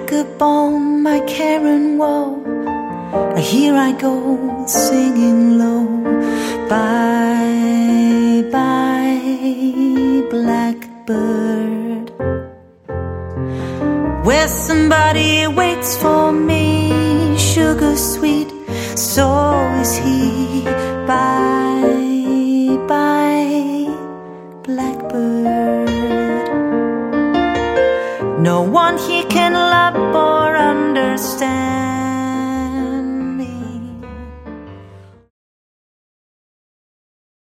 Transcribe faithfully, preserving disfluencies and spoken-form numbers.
pack up all my care and woe. Here I go singing low. Bye, bye, blackbird. Where somebody waits for me, sugar sweet, so is he. Bye, bye, blackbird. No one here can love or understand